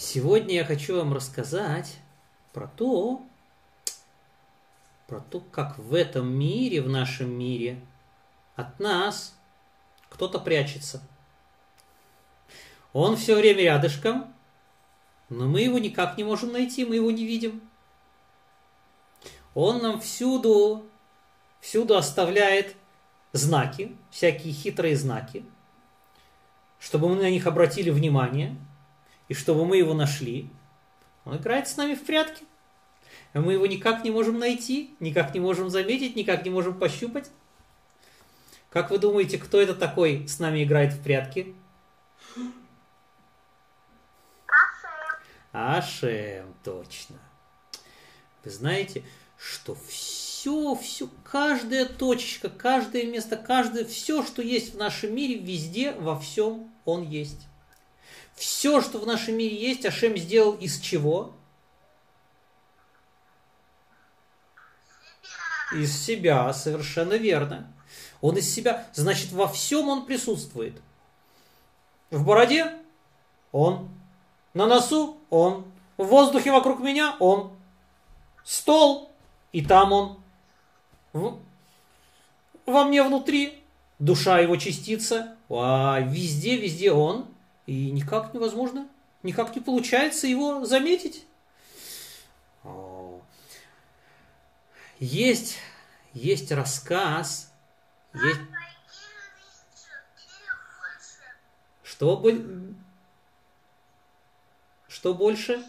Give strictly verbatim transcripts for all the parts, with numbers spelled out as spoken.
Сегодня я хочу вам рассказать про то, про то, как в этом мире, в нашем мире, от нас кто-то прячется. Он все время рядышком, но мы его никак не можем найти, мы его не видим. Он нам всюду, всюду оставляет знаки, всякие хитрые знаки, чтобы мы на них обратили внимание, и чтобы мы его нашли. Он играет с нами в прятки. А мы его никак не можем найти, никак не можем заметить, никак не можем пощупать. Как вы думаете, кто это такой с нами играет в прятки? Ашем, точно. Вы знаете, что все, все, каждая точечка, каждое место, каждое, все, что есть в нашем мире, везде, во всем он есть. Все, что в нашем мире есть, Ашем сделал из чего? Из себя, совершенно верно. Он из себя, значит, во всем он присутствует. В бороде он, на носу он, в воздухе вокруг меня он, стол, и там он, в, во мне внутри, душа его частица, а везде, везде он, и никак невозможно, никак не получается его заметить. Есть, есть рассказ, есть... Что, бы... Что больше?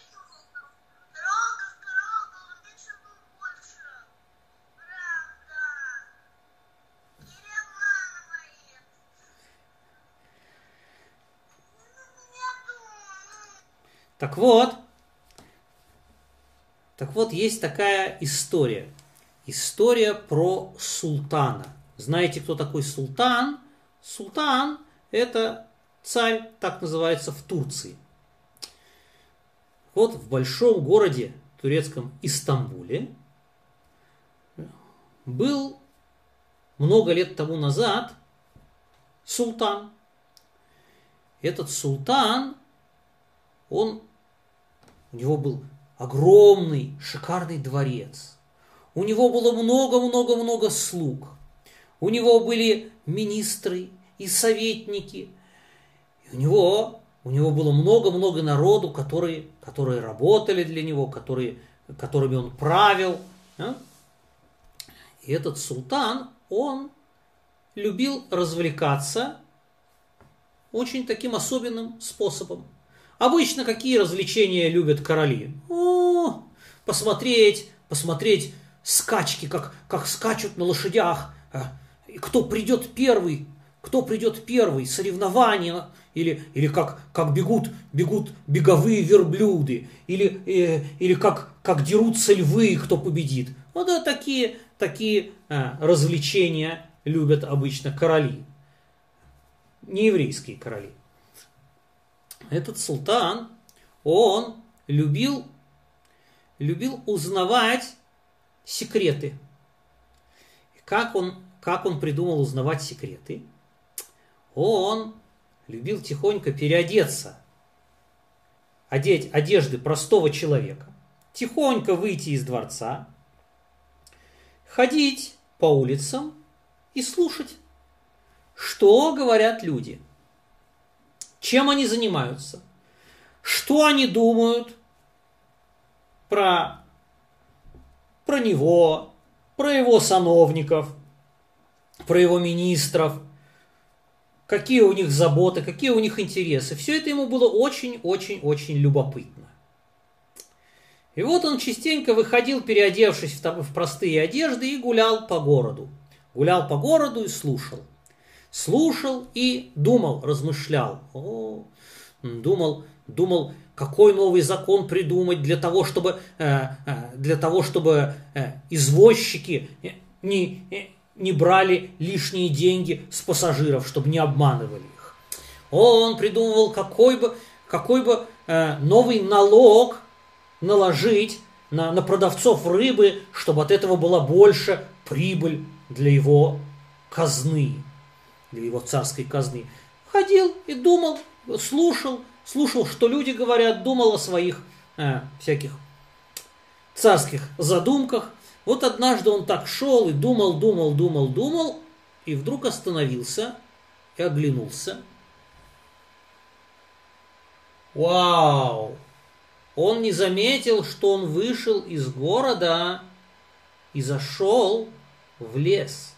Так вот, так вот, есть такая история. История про султана. Знаете, кто такой султан? Султан – это царь, так называется, в Турции. Вот в большом городе турецком Истамбуле был много лет тому назад султан. Этот султан, он, у него был огромный, шикарный дворец. У него было много-много-много слуг. У него были министры и советники. И у него, у него было много-много народу, которые, которые работали для него, которые, которыми он правил. И этот султан, он любил развлекаться очень таким особенным способом. Обычно какие развлечения любят короли? О, посмотреть, посмотреть скачки, как, как скачут на лошадях. Кто придет первый, кто придет первый, соревнования, или, или как, как бегут, бегут беговые верблюды, или, э, или как, как дерутся львы, кто победит. Вот да, такие, такие а, развлечения любят обычно короли, нееврейские короли. Этот султан, он любил, любил узнавать секреты. Как он, как он придумал узнавать секреты? Он любил тихонько переодеться, одеть одежды простого человека, тихонько выйти из дворца, ходить по улицам и слушать, что говорят люди. Чем они занимаются? Что они думают про, про него, про его сановников, про его министров, какие у них заботы, какие у них интересы. Все это ему было очень-очень-очень любопытно. И вот он частенько выходил, переодевшись в простые одежды, и гулял по городу. Гулял по городу и слушал. Слушал и думал, размышлял. О, думал, думал, какой новый закон придумать для того, чтобы, э, э, для того, чтобы э, извозчики не, не брали лишние деньги с пассажиров, чтобы не обманывали их. Он придумывал, какой бы, какой бы э, новый налог наложить на, на продавцов рыбы, чтобы от этого была больше прибыль для его казны. Для его царской казны. Ходил и думал, слушал, слушал, что люди говорят, думал о своих э, всяких царских задумках. Вот однажды он так шел и думал, думал, думал, думал, и вдруг остановился и оглянулся. Вау! Он не заметил, что он вышел из города и зашел в лес.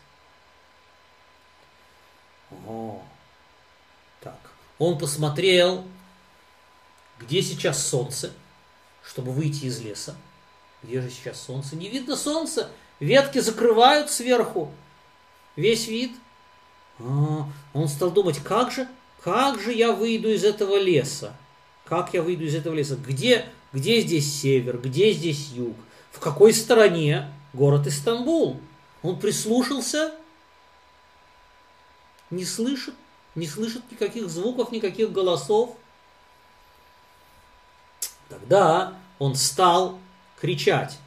О, так. Он посмотрел, где сейчас солнце, чтобы выйти из леса. Где же сейчас солнце? Не видно солнца. Ветки закрывают сверху весь вид. А, он стал думать, как же, как же я выйду из этого леса? Как я выйду из этого леса? Где, где здесь север? Где здесь юг? В какой стороне город Истамбул? Он прислушался, не слышит, не слышит никаких звуков, никаких голосов. Тогда он стал кричать.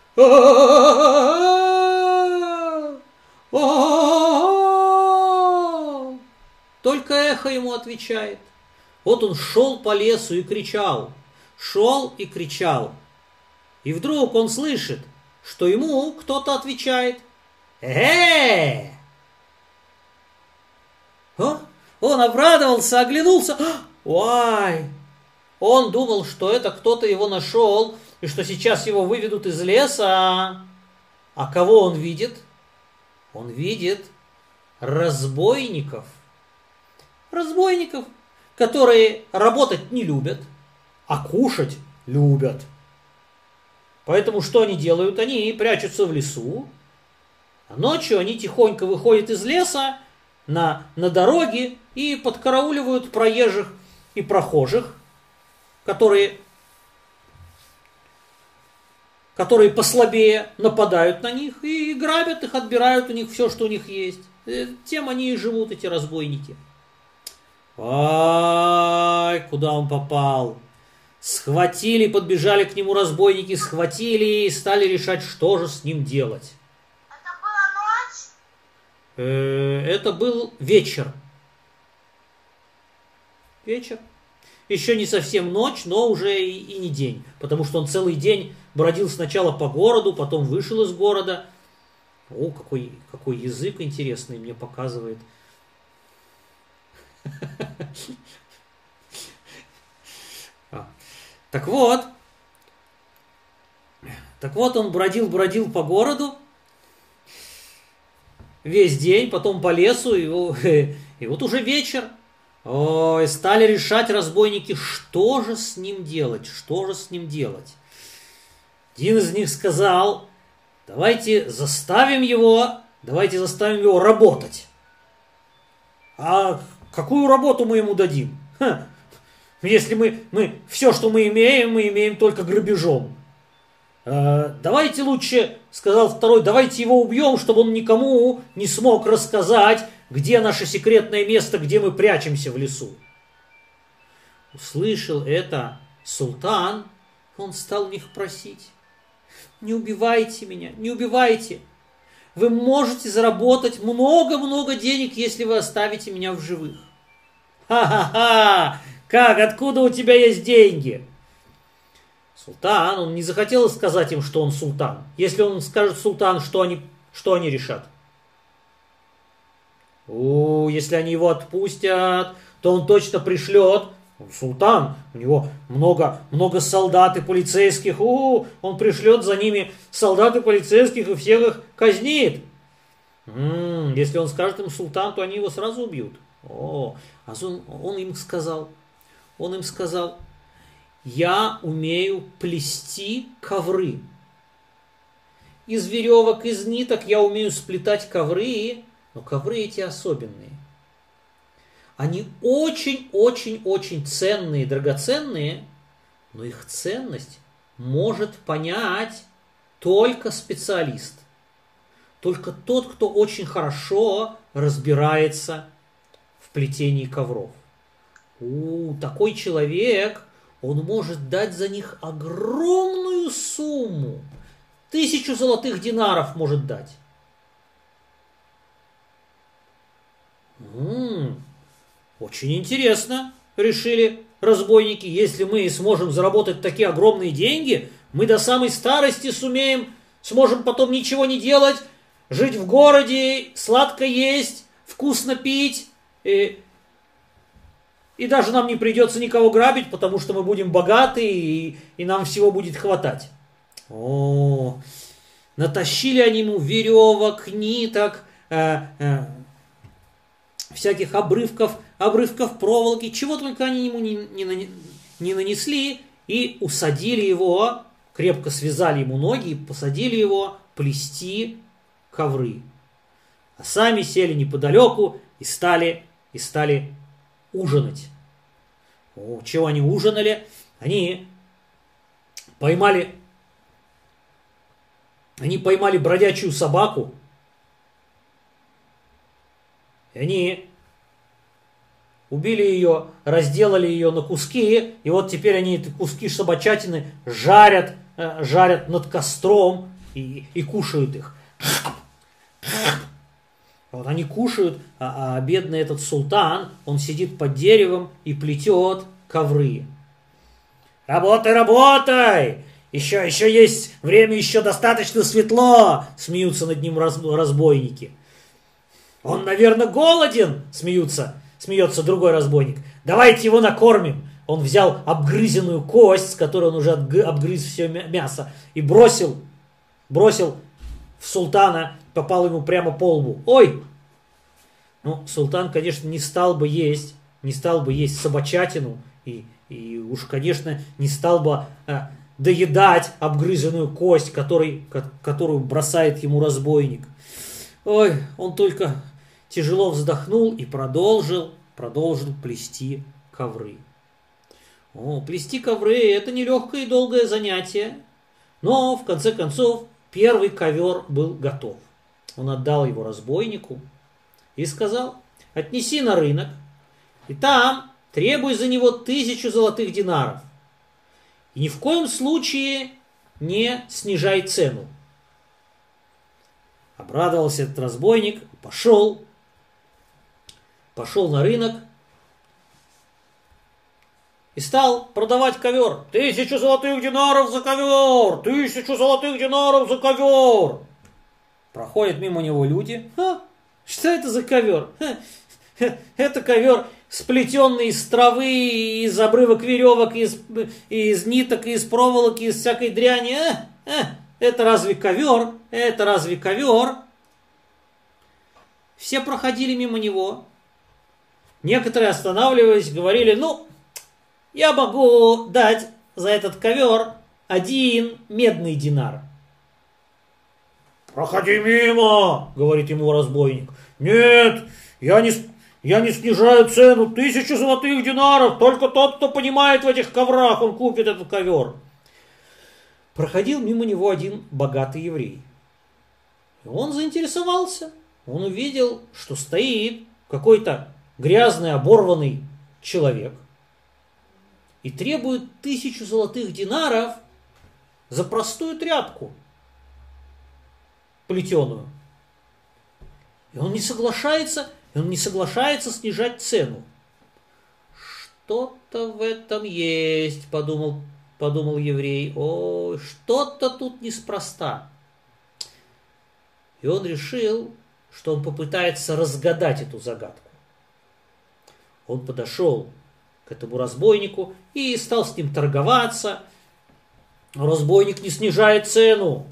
Только эхо ему отвечает. Вот он шел по лесу и кричал, шел и кричал. И вдруг он слышит, что ему кто-то отвечает. Э-э-э! Он обрадовался, оглянулся. Ой! Он думал, что это кто-то его нашел, и что сейчас его выведут из леса. А кого он видит? Он видит разбойников. Разбойников, которые работать не любят, а кушать любят. Поэтому что они делают? Они прячутся в лесу, а ночью они тихонько выходят из леса на, на дороге и подкарауливают проезжих и прохожих, которые, которые послабее нападают на них и грабят их, отбирают у них все, что у них есть. Тем они и живут, эти разбойники. Ай, куда он попал? Схватили, подбежали к нему разбойники, схватили и стали решать, что же с ним делать. Это была ночь? Э, это был вечер. Вечер. Еще не совсем ночь, но уже и, и не день. Потому что он целый день бродил сначала по городу, потом вышел из города. О, какой, какой язык интересный мне показывает. Так вот, так вот он бродил-бродил по городу весь день, потом по лесу, и, и вот уже вечер. Ой, стали решать разбойники, что же с ним делать, что же с ним делать. Один из них сказал, давайте заставим его, давайте заставим его работать. А какую работу мы ему дадим? Ха. Если мы, мы все, что мы имеем, мы имеем только грабежом. Э, давайте лучше, сказал второй, давайте его убьем, чтобы он никому не смог рассказать, где наше секретное место, где мы прячемся в лесу. Услышал это султан, он стал у них просить. Не убивайте меня, не убивайте. Вы можете заработать много-много денег, если вы оставите меня в живых. Ха-ха-ха! Как? Откуда у тебя есть деньги? Султан, он не захотел сказать им, что он султан. Если он скажет султан, что они, что они решат? О, если они его отпустят, то он точно пришлет. Он султан, у него много, много солдат и полицейских. О, он пришлет за ними солдат и полицейских и всех их казнит. М-м, если он скажет им султан, то они его сразу убьют. О, а он, он им сказал, он им сказал, я умею плести ковры. Из веревок, из ниток я умею сплетать ковры, но ковры эти особенные. Они очень-очень-очень ценные, драгоценные, но их ценность может понять только специалист. Только тот, кто очень хорошо разбирается в плетении ковров. У, такой человек, он может дать за них огромную сумму. Тысячу золотых динаров может дать. М-м, очень интересно, решили разбойники, если мы сможем заработать такие огромные деньги, мы до самой старости сумеем, сможем потом ничего не делать, жить в городе, сладко есть, вкусно пить, и, и даже нам не придется никого грабить, потому что мы будем богаты, и, и нам всего будет хватать. О, натащили они ему веревок, ниток, э, э, всяких обрывков, обрывков проволоки, чего только они ему не, не, не нанесли, и усадили его, крепко связали ему ноги и посадили его плести ковры. А сами сели неподалеку и стали, и стали ужинать. О, чего они ужинали? Они поймали, они поймали бродячую собаку, и они убили ее, разделали ее на куски, и вот теперь они эти куски собачатины жарят, э, жарят над костром и, и кушают их. Вот они кушают, а, а бедный этот султан, он сидит под деревом и плетет ковры. «Работай, работай! Еще, еще есть время, еще достаточно светло!» Смеются над ним разбойники. «Он, наверное, голоден!» Смеются, смеется другой разбойник. «Давайте его накормим!» Он взял обгрызенную кость, с которой он уже обгрыз все мясо, и бросил, бросил в султана, попал ему прямо по лбу. «Ой!» Ну, султан, конечно, не стал бы есть, не стал бы есть собачатину, и, и уж, конечно, не стал бы а, доедать обгрызенную кость, который, которую бросает ему разбойник. Ой, он только тяжело вздохнул и продолжил, продолжил плести ковры. О, плести ковры – это нелегкое и долгое занятие, но, в конце концов, первый ковер был готов. Он отдал его разбойнику и сказал: «Отнеси на рынок, и там требуй за него тысячу золотых динаров. И ни в коем случае не снижай цену». Обрадовался этот разбойник, пошел, пошел на рынок и стал продавать ковер. «Тысячу золотых динаров за ковер! Тысячу золотых динаров за ковер!» Проходят мимо него люди. «А, что это за ковер? Ха, это ковер, сплетенный из травы, из обрывок веревок, из, из ниток, из проволоки, из всякой дряни. А, а, это разве ковер? Это разве ковер?» Все проходили мимо него. Некоторые, останавливаясь, говорили: «Ну, я могу дать за этот ковер один медный динар». «Проходи мимо», — говорит ему разбойник. «Нет, я не, я не снижаю цену. Тысячу золотых динаров. Только тот, кто понимает в этих коврах, он купит этот ковер». Проходил мимо него один богатый еврей. И он заинтересовался. Он увидел, что стоит какой-то грязный, оборванный человек и требует тысячу золотых динаров за простую тряпку плетеную. И он не соглашается, и он не соглашается снижать цену. «Что-то в этом есть», — подумал, подумал еврей. «Ой, что-то тут неспроста». И он решил, что он попытается разгадать эту загадку. Он подошел к этому разбойнику и стал с ним торговаться. Разбойник не снижает цену.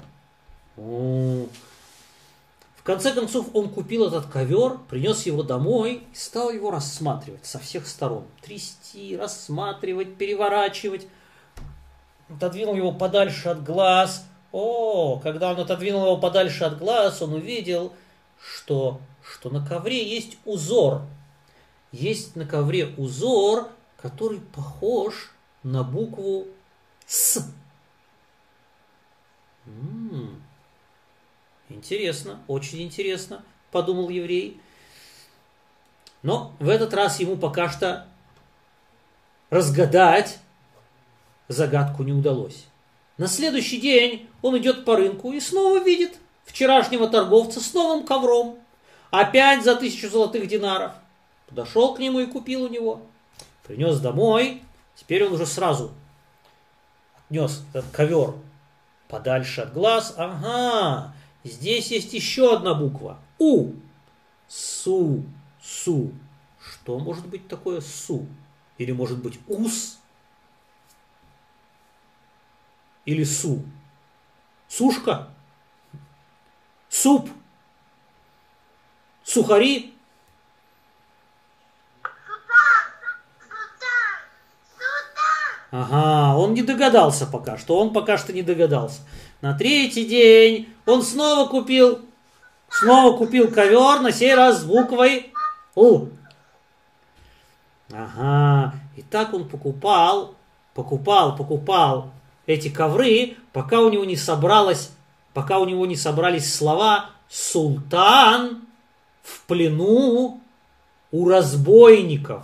В конце концов он купил этот ковер, принес его домой и стал его рассматривать со всех сторон. Трясти, рассматривать, переворачивать. Отодвинул его подальше от глаз. О, когда он отодвинул его подальше от глаз, он увидел, что, что на ковре есть узор. Есть на ковре узор, который похож на букву «С». М-м-м. Интересно, очень интересно, подумал еврей. Но в этот раз ему пока что разгадать загадку не удалось. На следующий день он идет по рынку и снова видит вчерашнего торговца с новым ковром. Опять за тысячу золотых динаров. Подошел к нему и купил у него. Принес домой, Теперь он уже сразу отнес этот ковер подальше от глаз. Ага, здесь есть еще одна буква. У. Су. Су. Что может быть такое су? Или может быть ус? Или су? Сушка? Суп? Сухари? Ага, он не догадался пока что, он пока что не догадался. На третий день он снова купил, снова купил ковер, на сей раз с буквой У. Ага, и так он покупал, покупал, покупал эти ковры, пока у него не собралось, пока у него не собрались слова «Султан в плену у разбойников».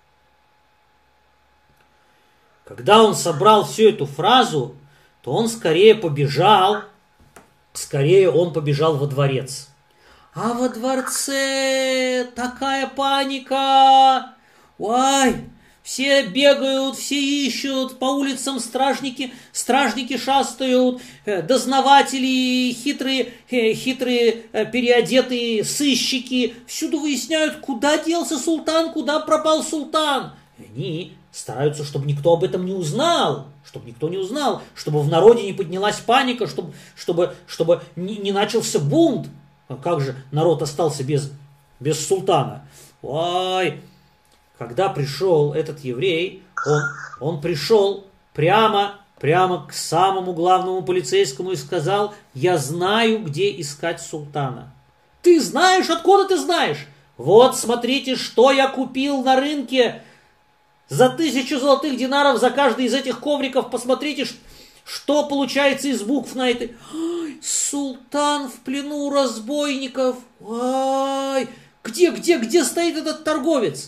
Когда он собрал всю эту фразу, то он скорее побежал, скорее он побежал во дворец. А во дворце такая паника! Ой, все бегают, все ищут, по улицам стражники, стражники шастают, дознаватели, хитрые, хитрые переодетые сыщики, всюду выясняют, куда делся султан, куда пропал султан. Они стараются, чтобы никто об этом не узнал, чтобы никто не узнал, чтобы в народе не поднялась паника, чтобы, чтобы, чтобы не, не начался бунт. А как же народ остался без, без султана? Ой, когда пришел этот еврей, он, он пришел прямо, прямо к самому главному полицейскому и сказал: я знаю, где искать султана. Ты знаешь? Откуда ты знаешь? Вот смотрите, что я купил на рынке. За тысячу золотых динаров за каждый из этих ковриков. Посмотрите, что получается из букв на этой. Ой, султан в плену разбойников. Ой, где, где, где стоит этот торговец?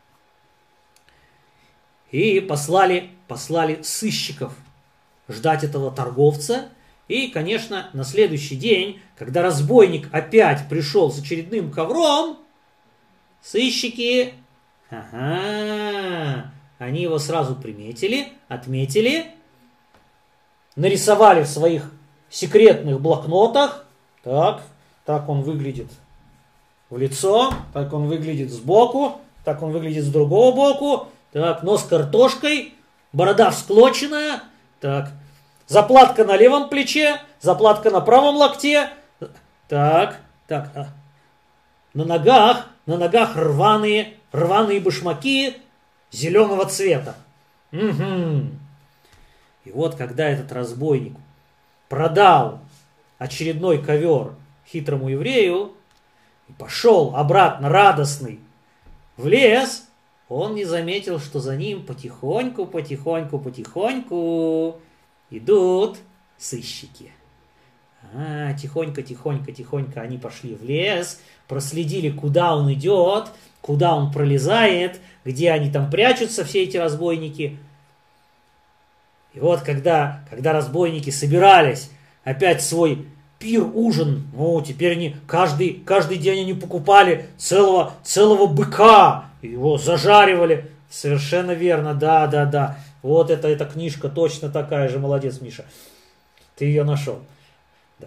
И послали, послали сыщиков ждать этого торговца. И, конечно, на следующий день, когда разбойник опять пришел с очередным ковром, сыщики... Ага, они его сразу приметили, отметили, нарисовали в своих секретных блокнотах. Так, так он выглядит в лицо, так он выглядит сбоку, так он выглядит с другого боку. Так, нос картошкой, борода всклоченная. Так, заплатка на левом плече, заплатка на правом локте. Так, так, а. на ногах, на ногах рваные, рваные башмаки зеленого цвета. Угу. И вот когда этот разбойник продал очередной ковер хитрому еврею и пошел обратно радостный в лес, он не заметил, что за ним потихоньку, потихоньку, потихоньку идут сыщики. А, тихонько, тихонько, тихонько они пошли в лес, проследили, куда он идет, куда он пролезает, где они там прячутся, все эти разбойники. И вот когда, когда разбойники собирались опять свой пир, ужин, ну, теперь они каждый, каждый день они покупали целого, целого быка, его зажаривали. Совершенно верно, да, да, да. Вот это, эта книжка точно такая же, молодец, Миша. Ты ее нашел. Да.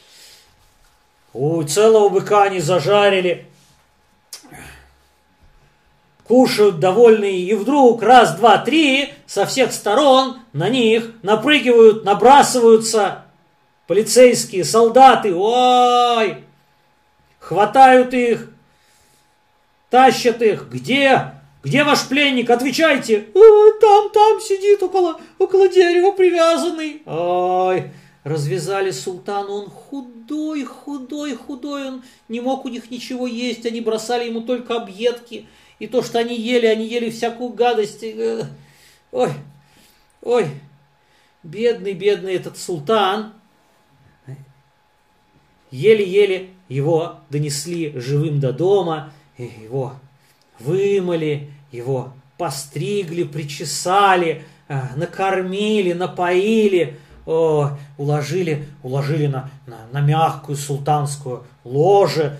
У целого быка они зажарили. Кушают довольные, и вдруг раз, два, три, со всех сторон на них напрыгивают, набрасываются полицейские, солдаты. Ой! Хватают их, тащат их. Где? Где ваш пленник? Отвечайте. Ой, там, там сидит около, около дерева привязанный. Ой! Развязали султана, он худой, худой, худой, он не мог у них ничего есть, они бросали ему только объедки. И то, что они ели, они ели всякую гадость. Ой, ой, бедный, бедный этот султан. Еле-еле его донесли живым до дома, его вымыли, его постригли, причесали, накормили, напоили, о, уложили, уложили на, на, на мягкую султанскую ложе.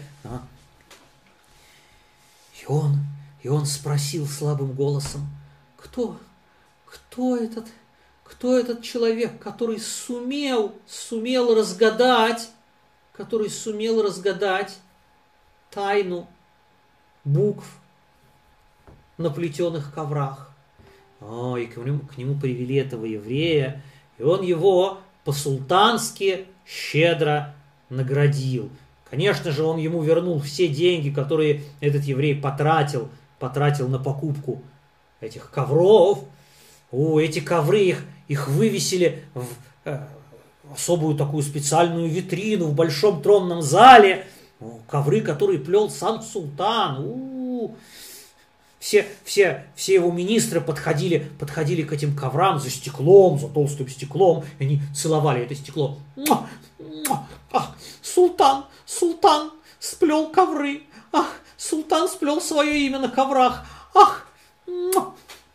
И он... И он спросил слабым голосом: кто, кто этот, кто этот человек, который сумел, сумел разгадать, который сумел разгадать тайну букв на плетеных коврах. О, и к нему, к нему привели этого еврея, и он его по-султански щедро наградил. Конечно же, он ему вернул все деньги, которые этот еврей потратил, потратил на покупку этих ковров. О, эти ковры, их, их вывесили в э, особую такую специальную витрину в большом тронном зале. О, ковры, которые плел сам султан. У-у-у. Все, все, все его министры подходили, подходили к этим коврам за стеклом, за толстым стеклом, и они целовали это стекло. Муа, муа, ах, султан, султан сплел ковры. Ах, султан сплел свое имя на коврах. Ах, муа.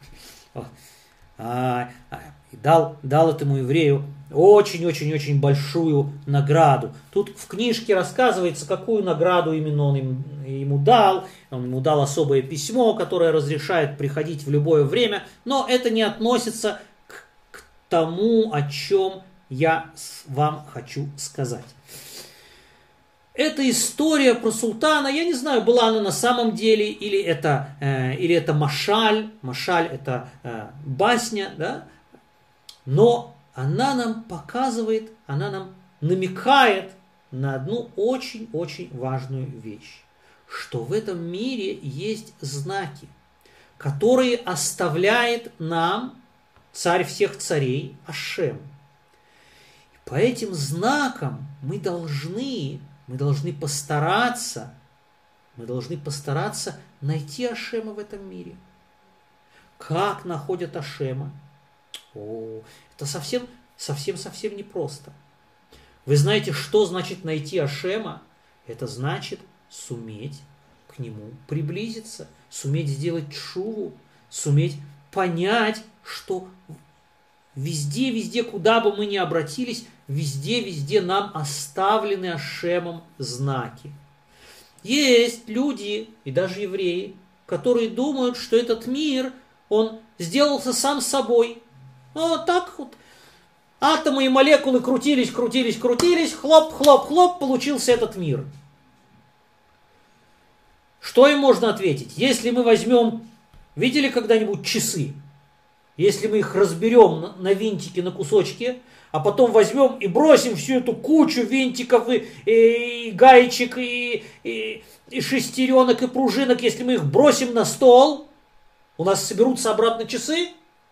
А, а, и дал, дал этому еврею очень-очень-очень большую награду. Тут в книжке рассказывается, какую награду именно он им, ему дал. Он ему дал особое письмо, которое разрешает приходить в любое время, но это не относится к, к тому, о чем я вам хочу сказать. Эта история про султана, я не знаю, была она на самом деле, или это, э, или это машаль, машаль это э, басня, да? Но она нам показывает, она нам намекает на одну очень-очень важную вещь, что в этом мире есть знаки, которые оставляет нам царь всех царей Ашем. И по этим знакам мы должны, мы должны постараться, мы должны постараться найти Ашема в этом мире. Как находят Ашема? О, это совсем, совсем, совсем непросто. Вы знаете, что значит найти Ашема? Это значит суметь к нему приблизиться, суметь сделать тшуву, суметь понять, что везде, везде, куда бы мы ни обратились, везде, везде нам оставлены Ашемом знаки. Есть люди, и даже евреи, которые думают, что этот мир, он сделался сам собой. Вот так вот. Атомы и молекулы крутились, крутились, крутились, хлоп, хлоп, хлоп, получился этот мир. Что им можно ответить? Если мы возьмем, видели когда-нибудь часы? Если мы их разберем на, на винтики, на кусочки, а потом возьмем и бросим всю эту кучу винтиков и, и, и гаечек, и, и, и шестеренок, и пружинок, если мы их бросим на стол, у нас соберутся обратно часы?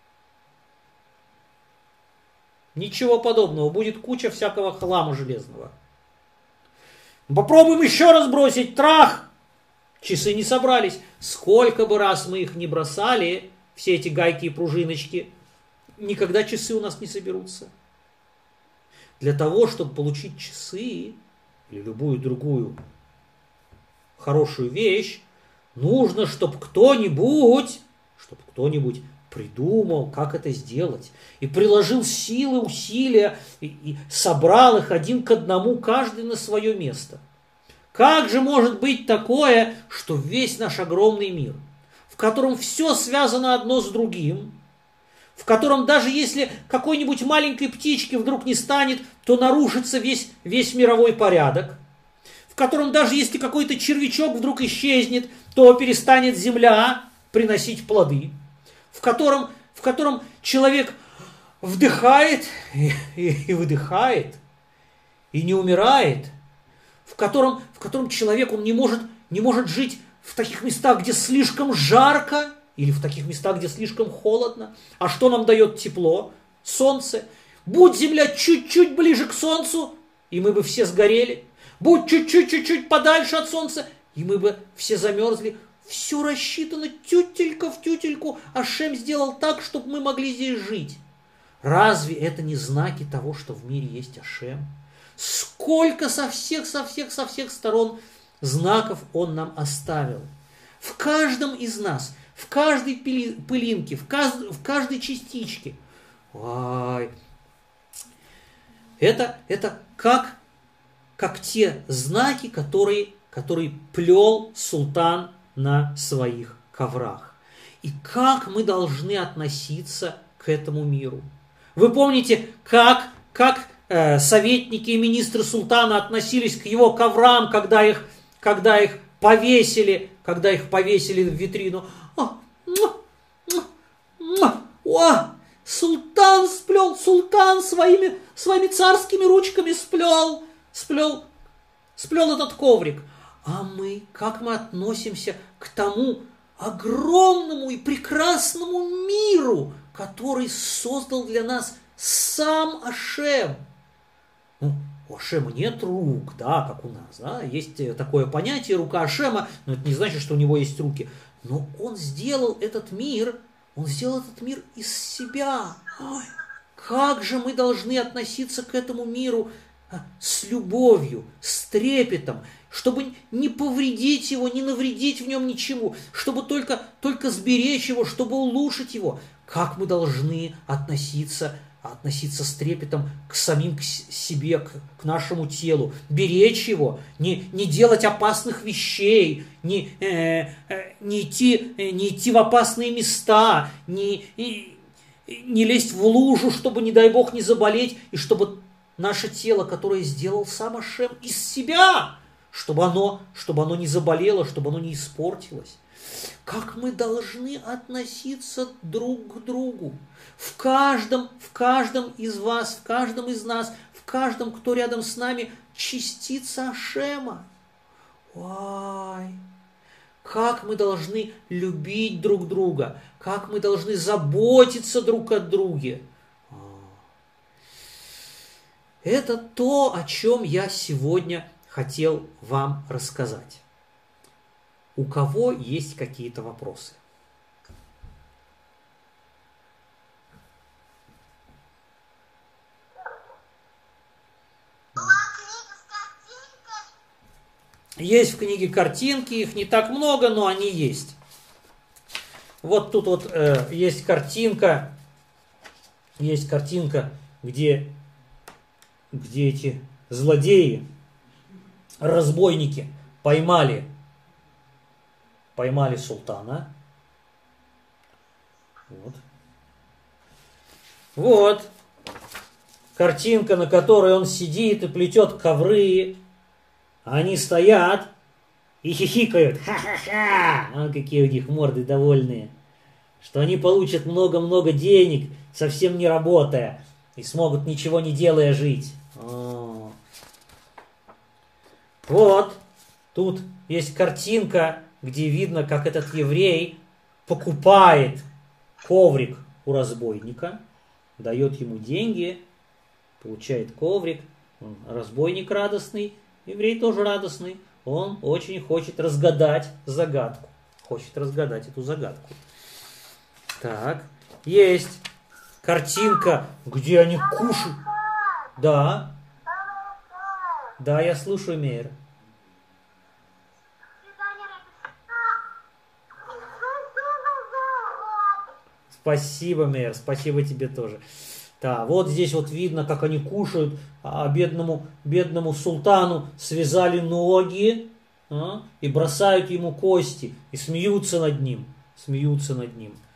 Ничего подобного. Будет куча всякого хлама железного. Попробуем еще раз бросить. Трах! Часы не собрались. Сколько бы раз мы их не бросали, все эти гайки и пружиночки, никогда часы у нас не соберутся. Для того, чтобы получить часы или любую другую хорошую вещь, нужно, чтобы кто-нибудь, чтобы кто-нибудь придумал, как это сделать, и приложил силы, усилия, и, и собрал их один к одному, каждый на свое место. Как же может быть такое, что весь наш огромный мир, в котором все связано одно с другим, в котором даже если какой-нибудь маленькой птички вдруг не станет, то нарушится весь, весь мировой порядок, в котором даже если какой-то червячок вдруг исчезнет, то перестанет земля приносить плоды, в котором, в котором человек вдыхает и, и, и выдыхает, и не умирает, в котором, в котором человек он не, может, не может жить в таких местах, где слишком жарко, или в таких местах, где слишком холодно. А что нам дает тепло? Солнце. Будь земля чуть-чуть ближе к солнцу, и мы бы все сгорели. Будь чуть-чуть-чуть подальше от солнца, и мы бы все замерзли. Все рассчитано тютелька в тютельку. Ашем сделал так, чтобы мы могли здесь жить. Разве это не знаки того, что в мире есть Ашем? Сколько со всех, со всех, со всех сторон знаков он нам оставил. В каждом из нас, в каждой пылинке, в каждой, в каждой частичке. Ой. Это, это как, как те знаки, которые, которые плел султан на своих коврах. И как мы должны относиться к этому миру. Вы помните, как, как э, советники и министры султана относились к его коврам, когда их, когда их повесили, когда их повесили в витрину. О, о, султан сплел, султан своими, своими царскими ручками сплел, сплел, сплел этот коврик. А мы, как мы относимся к тому огромному и прекрасному миру, который создал для нас сам Ашем. Ну, у Ашема нет рук, да, как у нас, да, есть такое понятие рука Ашема, но это не значит, что у него есть руки. Но он сделал этот мир, он сделал этот мир из себя. Ой, как же мы должны относиться к этому миру с любовью, с трепетом, чтобы не повредить его, не навредить в нем ничему, чтобы только, только сберечь его, чтобы улучшить его. Как мы должны относиться, относиться с трепетом к самим к себе, к, к нашему телу, беречь его, не, не делать опасных вещей, не, э, э, не, идти, э, не идти в опасные места, не, и, не лезть в лужу, чтобы, не дай Бог, не заболеть, и чтобы наше тело, которое сделал сам Ашем из себя, чтобы оно, чтобы оно не заболело, чтобы оно не испортилось. Как мы должны относиться друг к другу. В каждом, в каждом из вас, в каждом из нас, в каждом, кто рядом с нами, частица Ашема. Ой, как мы должны любить друг друга, как мы должны заботиться друг о друге. Это то, о чем я сегодня хотел вам рассказать. У кого есть какие-то вопросы? Есть в книге картинки, их не так много, но они есть. Вот тут вот э, есть картинка, есть картинка, где, где эти злодеи, разбойники поймали, поймали султана. Вот. Вот картинка, на которой он сидит и плетет ковры. Они стоят и хихикают. Ха-ха-ха! А какие у них морды довольные. Что они получат много-много денег, совсем не работая. И смогут, ничего не делая, жить. О. Вот. Тут есть картинка, где видно, как этот еврей покупает коврик у разбойника. Дает ему деньги. Получает коврик. Разбойник радостный. Еврей тоже радостный. Он очень хочет разгадать загадку. Хочет разгадать эту загадку. Так. Есть картинка, где они кушают. Да. Да, я слушаю, Мейер. Спасибо, Мейер. Спасибо тебе тоже. Да, вот здесь вот видно, как они кушают, а бедному, бедному султану связали ноги а, и бросают ему кости, и смеются над ним, смеются над ним.